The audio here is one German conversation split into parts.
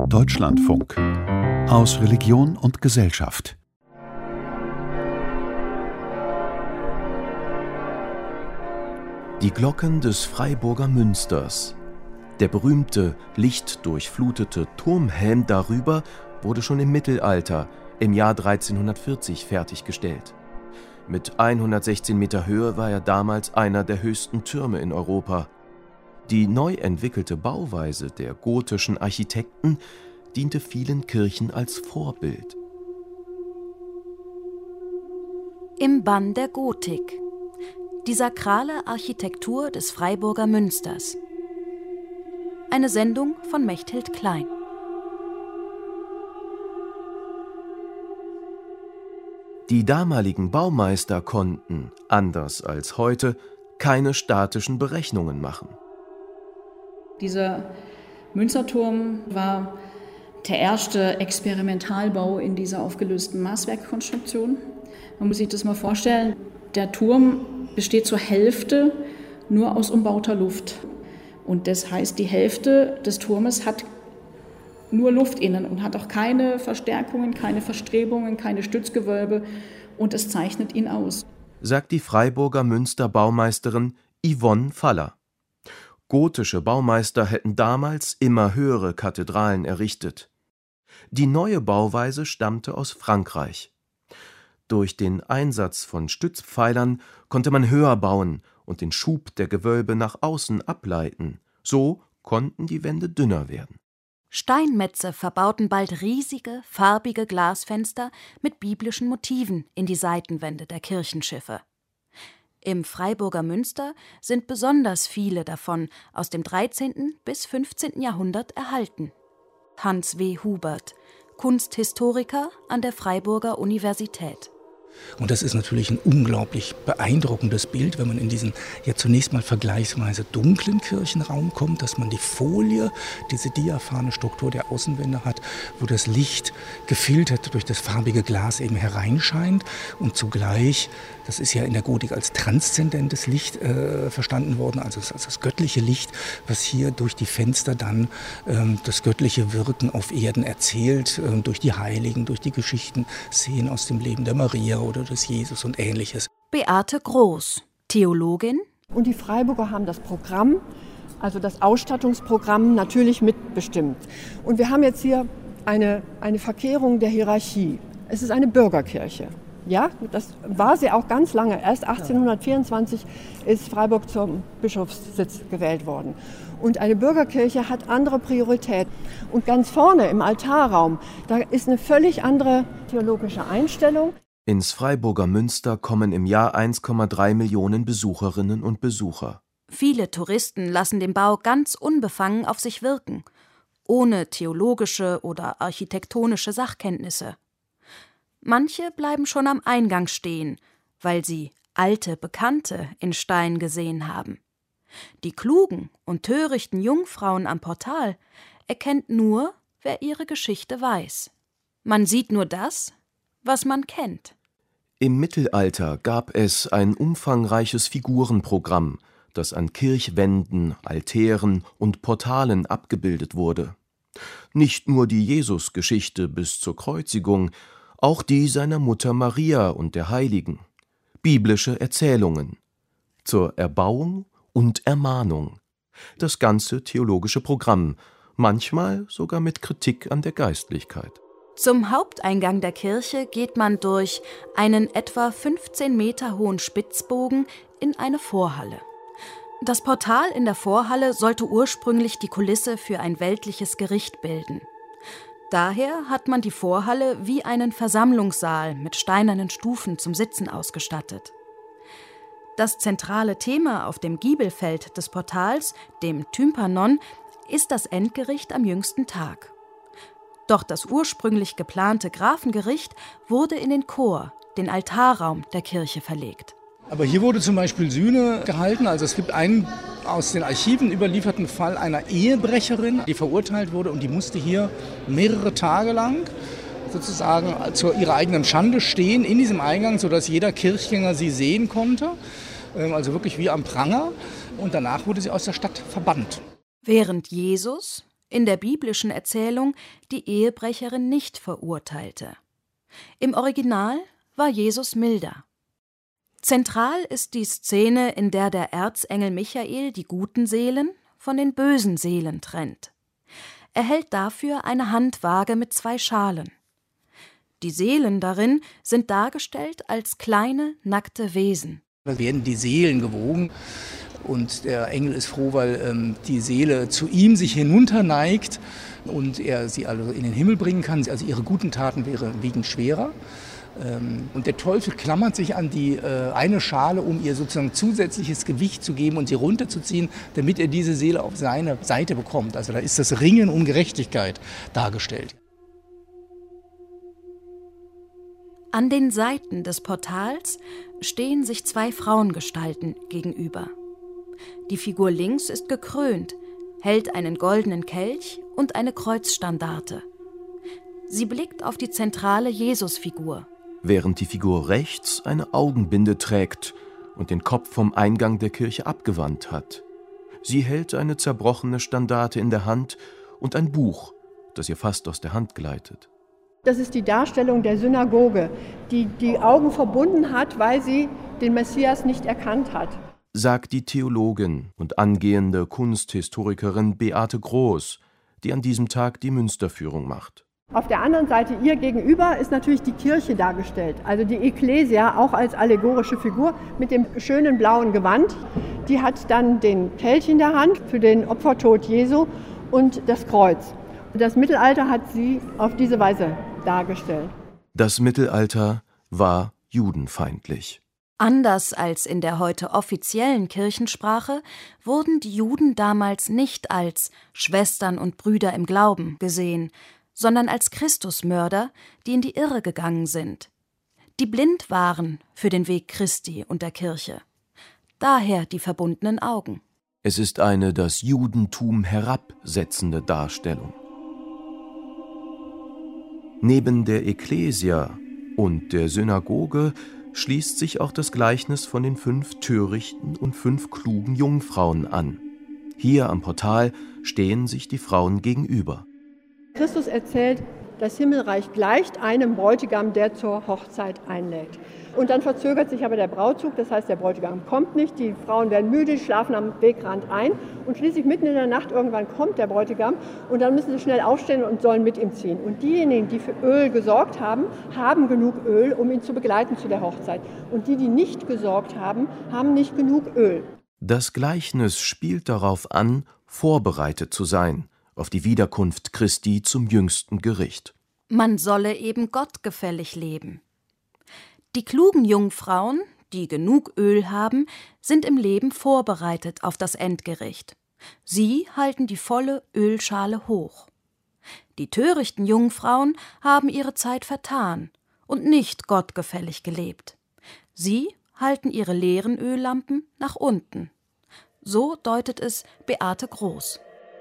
Deutschlandfunk aus Religion und Gesellschaft. Die Glocken des Freiburger Münsters. Der berühmte, lichtdurchflutete Turmhelm darüber wurde schon im Mittelalter, im Jahr 1340, fertiggestellt. Mit 116 Meter Höhe war er damals einer der höchsten Türme in Europa. Die neu entwickelte Bauweise der gotischen Architekten diente vielen Kirchen als Vorbild. Im Bann der Gotik. Die sakrale Architektur des Freiburger Münsters. Eine Sendung von Mechthild Klein. Die damaligen Baumeister konnten, anders als heute, keine statischen Berechnungen machen. Dieser Münsterturm war der erste Experimentalbau in dieser aufgelösten Maßwerkkonstruktion. Man muss sich das mal vorstellen, der Turm besteht zur Hälfte nur aus umbauter Luft. Und das heißt, die Hälfte des Turmes hat nur Luft innen und hat auch keine Verstärkungen, keine Verstrebungen, keine Stützgewölbe und es zeichnet ihn aus. Sagt die Freiburger Münsterbaumeisterin Yvonne Faller. Gotische Baumeister hätten damals immer höhere Kathedralen errichtet. Die neue Bauweise stammte aus Frankreich. Durch den Einsatz von Stützpfeilern konnte man höher bauen und den Schub der Gewölbe nach außen ableiten. So konnten die Wände dünner werden. Steinmetze verbauten bald riesige, farbige Glasfenster mit biblischen Motiven in die Seitenwände der Kirchenschiffe. Im Freiburger Münster sind besonders viele davon aus dem 13. bis 15. Jahrhundert erhalten. Hans W. Hubert, Kunsthistoriker an der Freiburger Universität. Und das ist natürlich ein unglaublich beeindruckendes Bild, wenn man in diesen ja zunächst mal vergleichsweise dunklen Kirchenraum kommt, dass man die Folie, diese diaphane Struktur der Außenwände hat, wo das Licht gefiltert durch das farbige Glas eben hereinscheint und zugleich, das ist ja in der Gotik als transzendentes Licht verstanden worden, also das göttliche Licht, was hier durch die Fenster dann das göttliche Wirken auf Erden erzählt, durch die Heiligen, durch die Geschichten, Szenen aus dem Leben der Maria oder des Jesus und Ähnliches. Beate Groß, Theologin. Und die Freiburger haben das Programm, also das Ausstattungsprogramm, natürlich mitbestimmt. Und wir haben jetzt hier eine Verkehrung der Hierarchie. Es ist eine Bürgerkirche. Ja, das war sie auch ganz lange. Erst 1824 ist Freiburg zum Bischofssitz gewählt worden. Und eine Bürgerkirche hat andere Priorität. Und ganz vorne im Altarraum, da ist eine völlig andere theologische Einstellung. Ins Freiburger Münster kommen im Jahr 1,3 Millionen Besucherinnen und Besucher. Viele Touristen lassen den Bau ganz unbefangen auf sich wirken, ohne theologische oder architektonische Sachkenntnisse. Manche bleiben schon am Eingang stehen, weil sie alte Bekannte in Stein gesehen haben. Die klugen und törichten Jungfrauen am Portal erkennt nur, wer ihre Geschichte weiß. Man sieht nur das, was man kennt. Im Mittelalter gab es ein umfangreiches Figurenprogramm, das an Kirchwänden, Altären und Portalen abgebildet wurde. Nicht nur die Jesusgeschichte bis zur Kreuzigung, auch die seiner Mutter Maria und der Heiligen. Biblische Erzählungen. Zur Erbauung und Ermahnung. Das ganze theologische Programm, manchmal sogar mit Kritik an der Geistlichkeit. Zum Haupteingang der Kirche geht man durch einen etwa 15 Meter hohen Spitzbogen in eine Vorhalle. Das Portal in der Vorhalle sollte ursprünglich die Kulisse für ein weltliches Gericht bilden. Daher hat man die Vorhalle wie einen Versammlungssaal mit steinernen Stufen zum Sitzen ausgestattet. Das zentrale Thema auf dem Giebelfeld des Portals, dem Tympanon, ist das Endgericht am jüngsten Tag. Doch das ursprünglich geplante Grafengericht wurde in den Chor, den Altarraum der Kirche, verlegt. Aber hier wurde zum Beispiel Sühne gehalten. Also es gibt einen aus den Archiven überlieferten Fall einer Ehebrecherin, die verurteilt wurde und die musste hier mehrere Tage lang sozusagen zu ihrer eigenen Schande stehen in diesem Eingang, sodass jeder Kirchgänger sie sehen konnte. Also wirklich wie am Pranger. Und danach wurde sie aus der Stadt verbannt. Während Jesus in der biblischen Erzählung die Ehebrecherin nicht verurteilte. Im Original war Jesus milder. Zentral ist die Szene, in der der Erzengel Michael die guten Seelen von den bösen Seelen trennt. Er hält dafür eine Handwaage mit 2 Schalen. Die Seelen darin sind dargestellt als kleine, nackte Wesen. Da werden die Seelen gewogen und der Engel ist froh, weil die Seele zu ihm sich hinunterneigt und er sie also in den Himmel bringen kann. Also ihre guten Taten wiegen schwerer. Und der Teufel klammert sich an die eine Schale, um ihr sozusagen zusätzliches Gewicht zu geben und sie runterzuziehen, damit er diese Seele auf seine Seite bekommt. Also da ist das Ringen um Gerechtigkeit dargestellt. An den Seiten des Portals stehen sich 2 Frauengestalten gegenüber. Die Figur links ist gekrönt, hält einen goldenen Kelch und eine Kreuzstandarte. Sie blickt auf die zentrale Jesusfigur. Während die Figur rechts eine Augenbinde trägt und den Kopf vom Eingang der Kirche abgewandt hat. Sie hält eine zerbrochene Standarte in der Hand und ein Buch, das ihr fast aus der Hand gleitet. Das ist die Darstellung der Synagoge, die die Augen verbunden hat, weil sie den Messias nicht erkannt hat. Sagt die Theologin und angehende Kunsthistorikerin Beate Groß, die an diesem Tag die Münsterführung macht. Auf der anderen Seite ihr gegenüber ist natürlich die Kirche dargestellt, also die Ekklesia auch als allegorische Figur mit dem schönen blauen Gewand. Die hat dann den Kelch in der Hand für den Opfertod Jesu und das Kreuz. Das Mittelalter hat sie auf diese Weise dargestellt. Das Mittelalter war judenfeindlich. Anders als in der heute offiziellen Kirchensprache wurden die Juden damals nicht als Schwestern und Brüder im Glauben gesehen, sondern als Christusmörder, die in die Irre gegangen sind, die blind waren für den Weg Christi und der Kirche. Daher die verbundenen Augen. Es ist eine das Judentum herabsetzende Darstellung. Neben der Ekklesia und der Synagoge schließt sich auch das Gleichnis von den 5 törichten und 5 klugen Jungfrauen an. Hier am Portal stehen sich die Frauen gegenüber. Christus erzählt, das Himmelreich gleicht einem Bräutigam, der zur Hochzeit einlädt. Und dann verzögert sich aber der Brautzug, das heißt, der Bräutigam kommt nicht, die Frauen werden müde, schlafen am Wegrand ein und schließlich mitten in der Nacht irgendwann kommt der Bräutigam und dann müssen sie schnell aufstehen und sollen mit ihm ziehen. Und diejenigen, die für Öl gesorgt haben, haben genug Öl, um ihn zu begleiten zu der Hochzeit. Und die, die nicht gesorgt haben, haben nicht genug Öl. Das Gleichnis spielt darauf an, vorbereitet zu sein auf die Wiederkunft Christi zum jüngsten Gericht. Man solle eben gottgefällig leben. Die klugen Jungfrauen, die genug Öl haben, sind im Leben vorbereitet auf das Endgericht. Sie halten die volle Ölschale hoch. Die törichten Jungfrauen haben ihre Zeit vertan und nicht gottgefällig gelebt. Sie halten ihre leeren Öllampen nach unten. So deutet es Beate Groß.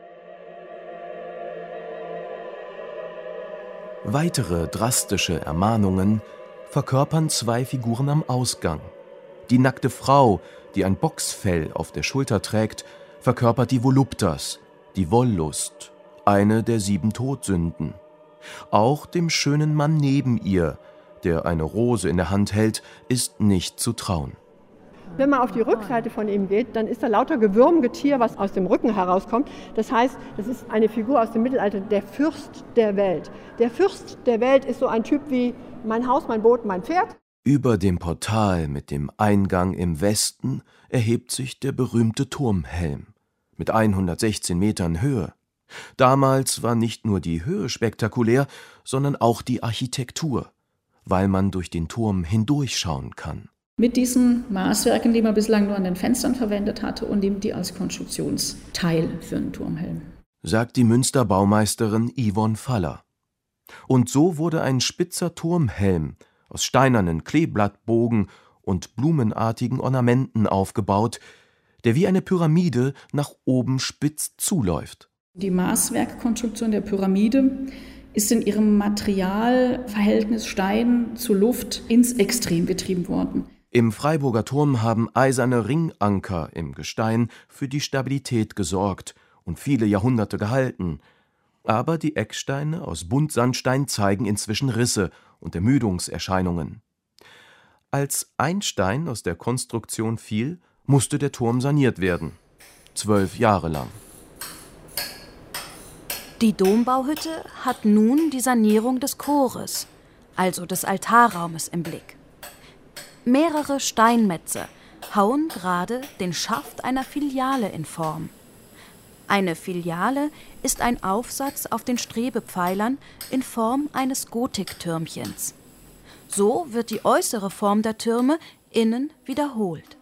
Weitere drastische Ermahnungen verkörpern 2 Figuren am Ausgang. Die nackte Frau, die ein Bocksfell auf der Schulter trägt, verkörpert die Voluptas, die Wollust, eine der 7 Todsünden. Auch dem schönen Mann neben ihr, der eine Rose in der Hand hält, ist nicht zu trauen. Wenn man auf die Rückseite von ihm geht, dann ist da lauter Gewürmgetier, was aus dem Rücken herauskommt. Das heißt, das ist eine Figur aus dem Mittelalter, der Fürst der Welt. Der Fürst der Welt ist so ein Typ wie mein Haus, mein Boot, mein Pferd. Über dem Portal mit dem Eingang im Westen erhebt sich der berühmte Turmhelm mit 116 Metern Höhe. Damals war nicht nur die Höhe spektakulär, sondern auch die Architektur, weil man durch den Turm hindurchschauen kann. Mit diesen Maßwerken, die man bislang nur an den Fenstern verwendet hatte und nimmt die als Konstruktionsteil für einen Turmhelm. Sagt die Münsterbaumeisterin Yvonne Faller. Und so wurde ein spitzer Turmhelm aus steinernen Kleeblattbogen und blumenartigen Ornamenten aufgebaut, der wie eine Pyramide nach oben spitz zuläuft. Die Maßwerkkonstruktion der Pyramide ist in ihrem Materialverhältnis Stein zu Luft ins Extrem getrieben worden. Im Freiburger Turm haben eiserne Ringanker im Gestein für die Stabilität gesorgt und viele Jahrhunderte gehalten, Aber die Ecksteine aus Buntsandstein zeigen inzwischen Risse und Ermüdungserscheinungen. Als ein Stein aus der Konstruktion fiel, musste der Turm saniert werden. 12 Jahre lang. Die Dombauhütte hat nun die Sanierung des Chores, also des Altarraumes, im Blick. Mehrere Steinmetze hauen gerade den Schaft einer Filiale in Form. Eine Filiale ist ein Aufsatz auf den Strebepfeilern in Form eines Gotiktürmchens. So wird die äußere Form der Türme innen wiederholt.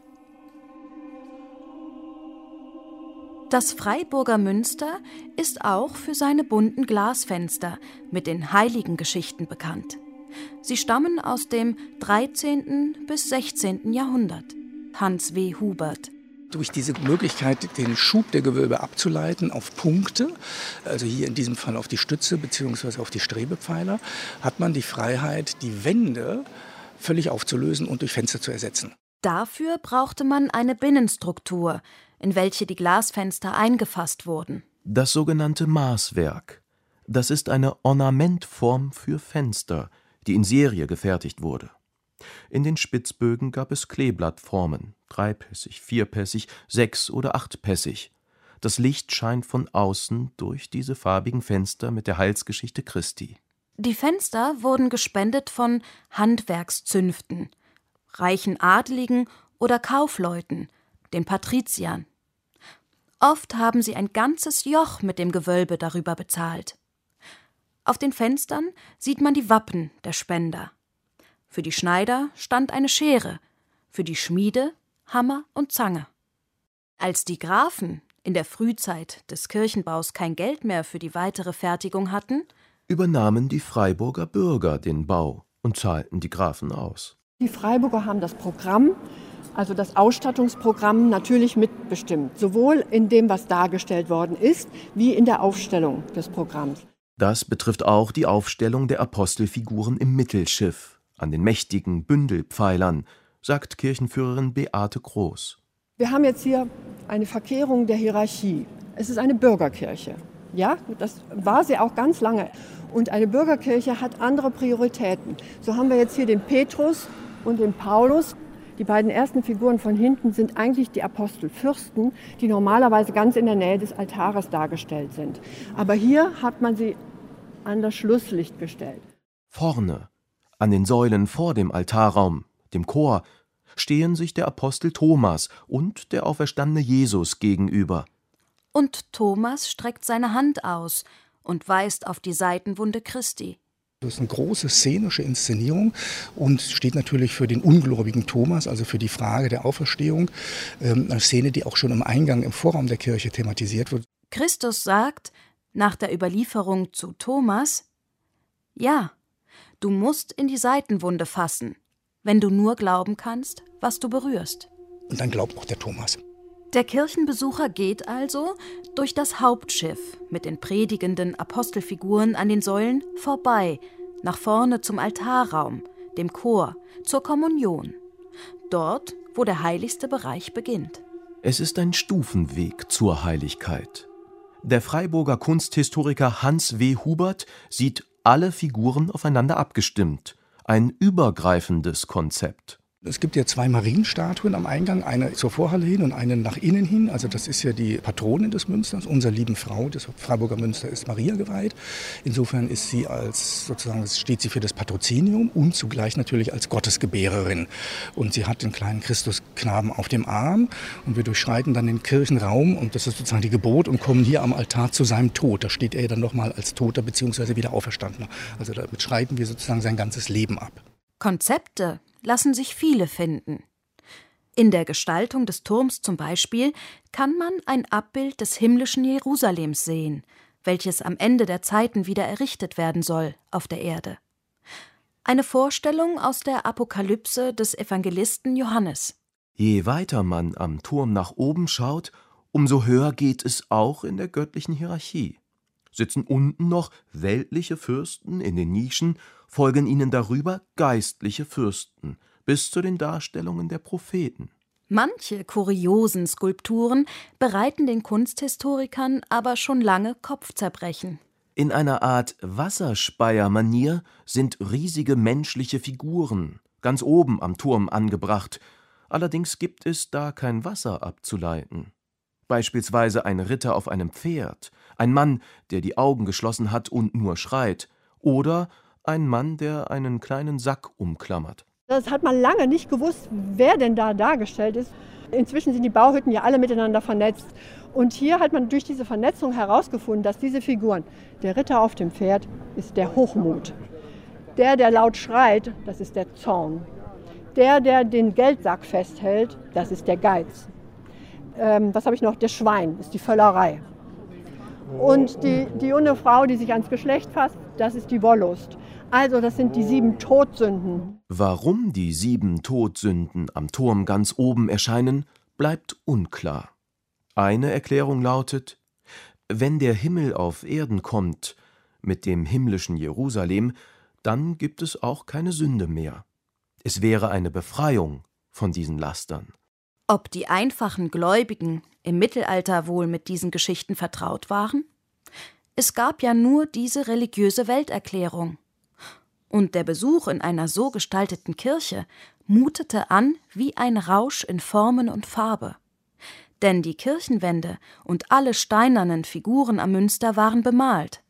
Das Freiburger Münster ist auch für seine bunten Glasfenster mit den Heiligengeschichten bekannt. Sie stammen aus dem 13. bis 16. Jahrhundert. Hans W. Hubert. Durch diese Möglichkeit, den Schub der Gewölbe abzuleiten auf Punkte, also hier in diesem Fall auf die Stütze bzw. auf die Strebepfeiler, hat man die Freiheit, die Wände völlig aufzulösen und durch Fenster zu ersetzen. Dafür brauchte man eine Binnenstruktur, in welche die Glasfenster eingefasst wurden. Das sogenannte Maßwerk. Das ist eine Ornamentform für Fenster, die in Serie gefertigt wurde. In den Spitzbögen gab es Kleeblattformen, 3-pässig, 4-pässig, 6- oder 8-pässig. Das Licht scheint von außen durch diese farbigen Fenster mit der Heilsgeschichte Christi. Die Fenster wurden gespendet von Handwerkszünften, reichen Adeligen oder Kaufleuten, den Patriziern. Oft haben sie ein ganzes Joch mit dem Gewölbe darüber bezahlt. Auf den Fenstern sieht man die Wappen der Spender. Für die Schneider stand eine Schere, für die Schmiede Hammer und Zange. Als die Grafen in der Frühzeit des Kirchenbaus kein Geld mehr für die weitere Fertigung hatten, übernahmen die Freiburger Bürger den Bau und zahlten die Grafen aus. Die Freiburger haben das Programm, also das Ausstattungsprogramm, natürlich mitbestimmt. Sowohl in dem, was dargestellt worden ist, wie in der Aufstellung des Programms. Das betrifft auch die Aufstellung der Apostelfiguren im Mittelschiff, an den mächtigen Bündelpfeilern, sagt Kirchenführerin Beate Groß. Wir haben jetzt hier eine Verkehrung der Hierarchie. Es ist eine Bürgerkirche. Ja, das war sie auch ganz lange. Und eine Bürgerkirche hat andere Prioritäten. So haben wir jetzt hier den Petrus und den Paulus. Die beiden ersten Figuren von hinten sind eigentlich die Apostelfürsten, die normalerweise ganz in der Nähe des Altares dargestellt sind. Aber hier hat man sie an das Schlusslicht gestellt. Vorne, an den Säulen vor dem Altarraum, dem Chor, stehen sich der Apostel Thomas und der auferstandene Jesus gegenüber. Und Thomas streckt seine Hand aus und weist auf die Seitenwunde Christi. Das ist eine große szenische Inszenierung und steht natürlich für den ungläubigen Thomas, also für die Frage der Auferstehung. Eine Szene, die auch schon im Eingang, im Vorraum der Kirche thematisiert wird. Christus sagt nach der Überlieferung zu Thomas: Ja, du musst in die Seitenwunde fassen, wenn du nur glauben kannst, was du berührst. Und dann glaubt auch der Thomas. Der Kirchenbesucher geht also durch das Hauptschiff mit den predigenden Apostelfiguren an den Säulen vorbei, nach vorne zum Altarraum, dem Chor, zur Kommunion. Dort, wo der heiligste Bereich beginnt. Es ist ein Stufenweg zur Heiligkeit. Der Freiburger Kunsthistoriker Hans W. Hubert sieht alle Figuren aufeinander abgestimmt. Ein übergreifendes Konzept. Es gibt ja 2 Marienstatuen am Eingang, eine zur Vorhalle hin und eine nach innen hin. Also das ist ja die Patronin des Münsters, unserer lieben Frau. Das Freiburger Münster ist Maria geweiht. Insofern ist sie steht sie für das Patrozinium und zugleich natürlich als Gottesgebärerin. Und sie hat den kleinen Christusknaben auf dem Arm und wir durchschreiten dann den Kirchenraum und das ist sozusagen die Geburt und kommen hier am Altar zu seinem Tod. Da steht er dann nochmal als Toter bzw. wieder Auferstandener. Also damit schreiten wir sozusagen sein ganzes Leben ab. Konzepte lassen sich viele finden. In der Gestaltung des Turms zum Beispiel kann man ein Abbild des himmlischen Jerusalems sehen, welches am Ende der Zeiten wieder errichtet werden soll auf der Erde. Eine Vorstellung aus der Apokalypse des Evangelisten Johannes. Je weiter man am Turm nach oben schaut, umso höher geht es auch in der göttlichen Hierarchie. Sitzen unten noch weltliche Fürsten in den Nischen, folgen ihnen darüber geistliche Fürsten, bis zu den Darstellungen der Propheten. Manche kuriosen Skulpturen bereiten den Kunsthistorikern aber schon lange Kopfzerbrechen. In einer Art Wasserspeier-Manier sind riesige menschliche Figuren ganz oben am Turm angebracht, allerdings gibt es da kein Wasser abzuleiten. Beispielsweise ein Ritter auf einem Pferd, ein Mann, der die Augen geschlossen hat und nur schreit, oder ein Mann, der einen kleinen Sack umklammert. Das hat man lange nicht gewusst, wer denn da dargestellt ist. Inzwischen sind die Bauhütten ja alle miteinander vernetzt. Und hier hat man durch diese Vernetzung herausgefunden, dass diese Figuren, der Ritter auf dem Pferd ist der Hochmut, der laut schreit, das ist der Zorn, der den Geldsack festhält, das ist der Geiz. Was habe ich noch? Der Schwein ist die Völlerei. Und die junge Frau, die sich ans Geschlecht fasst, das ist die Wollust. Also das sind die 7 Todsünden. Warum die 7 Todsünden am Turm ganz oben erscheinen, bleibt unklar. Eine Erklärung lautet: Wenn der Himmel auf Erden kommt, mit dem himmlischen Jerusalem, dann gibt es auch keine Sünde mehr. Es wäre eine Befreiung von diesen Lastern. Ob die einfachen Gläubigen im Mittelalter wohl mit diesen Geschichten vertraut waren? Es gab ja nur diese religiöse Welterklärung. Und der Besuch in einer so gestalteten Kirche mutete an wie ein Rausch in Formen und Farbe. Denn die Kirchenwände und alle steinernen Figuren am Münster waren bemalt.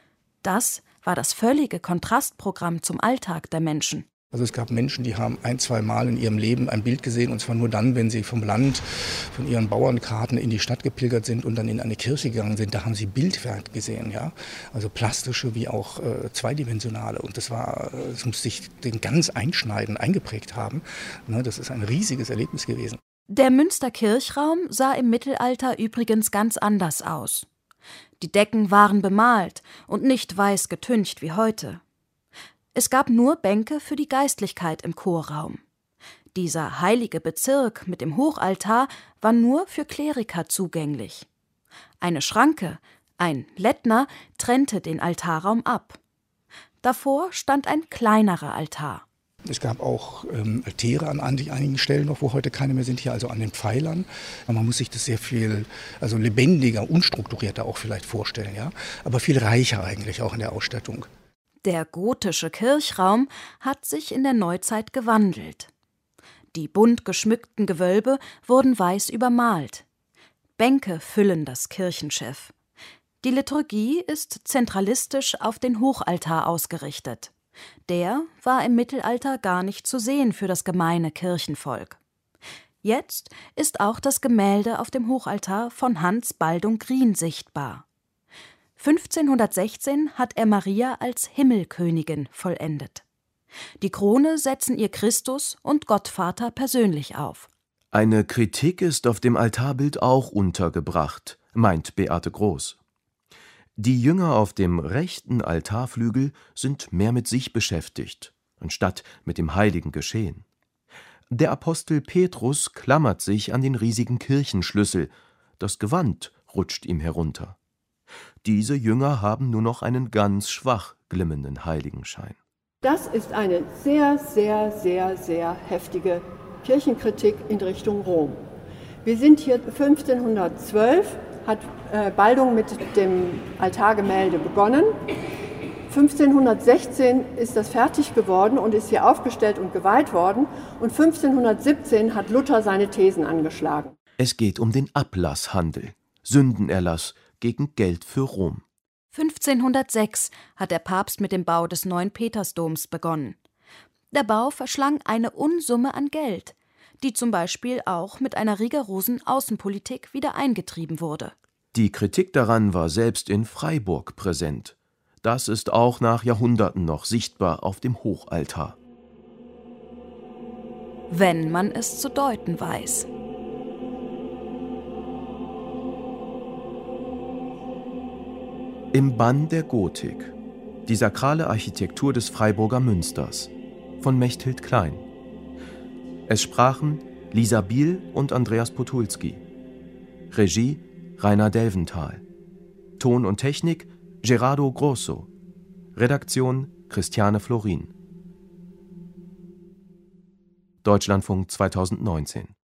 Das war das völlige Kontrastprogramm zum Alltag der Menschen. Also es gab Menschen, die haben 1-2 Mal in ihrem Leben ein Bild gesehen, und zwar nur dann, wenn sie vom Land, von ihren Bauernkarten in die Stadt gepilgert sind und dann in eine Kirche gegangen sind. Da haben sie Bildwerk gesehen, ja, also plastische wie auch zweidimensionale. Und das muss sich den ganz einschneiden, eingeprägt haben. Ne, das ist ein riesiges Erlebnis gewesen. Der Münsterkirchraum sah im Mittelalter übrigens ganz anders aus. Die Decken waren bemalt und nicht weiß getüncht wie heute. Es gab nur Bänke für die Geistlichkeit im Chorraum. Dieser heilige Bezirk mit dem Hochaltar war nur für Kleriker zugänglich. Eine Schranke, ein Lettner, trennte den Altarraum ab. Davor stand ein kleinerer Altar. Es gab auch Altäre an einigen Stellen noch, wo heute keine mehr sind, hier also an den Pfeilern. Man muss sich das sehr viel lebendiger, unstrukturierter auch vielleicht vorstellen, ja, aber viel reicher eigentlich auch in der Ausstattung. Der gotische Kirchraum hat sich in der Neuzeit gewandelt. Die bunt geschmückten Gewölbe wurden weiß übermalt. Bänke füllen das Kirchenschiff. Die Liturgie ist zentralistisch auf den Hochaltar ausgerichtet. Der war im Mittelalter gar nicht zu sehen für das gemeine Kirchenvolk. Jetzt ist auch das Gemälde auf dem Hochaltar von Hans Baldung Grien sichtbar. 1516 hat er Maria als Himmelkönigin vollendet. Die Krone setzen ihr Christus und Gottvater persönlich auf. Eine Kritik ist auf dem Altarbild auch untergebracht, meint Beate Groß. Die Jünger auf dem rechten Altarflügel sind mehr mit sich beschäftigt, anstatt mit dem heiligen Geschehen. Der Apostel Petrus klammert sich an den riesigen Kirchenschlüssel, das Gewand rutscht ihm herunter. Diese Jünger haben nur noch einen ganz schwach glimmenden Heiligenschein. Das ist eine sehr, sehr, sehr, sehr heftige Kirchenkritik in Richtung Rom. Wir sind hier 1512, hat Baldung mit dem Altargemälde begonnen. 1516 ist das fertig geworden und ist hier aufgestellt und geweiht worden. Und 1517 hat Luther seine Thesen angeschlagen. Es geht um den Ablasshandel, Sündenerlass gegen Geld für Rom. 1506 hat der Papst mit dem Bau des neuen Petersdoms begonnen. Der Bau verschlang eine Unsumme an Geld, die zum Beispiel auch mit einer rigorosen Außenpolitik wieder eingetrieben wurde. Die Kritik daran war selbst in Freiburg präsent. Das ist auch nach Jahrhunderten noch sichtbar auf dem Hochaltar. Wenn man es zu deuten weiß. Im Bann der Gotik. Die sakrale Architektur des Freiburger Münsters von Mechthild Klein. Es sprachen Lisa Biel und Andreas Potulski. Regie Rainer Delventhal. Ton und Technik Gerardo Grosso. Redaktion Christiane Florin. Deutschlandfunk 2019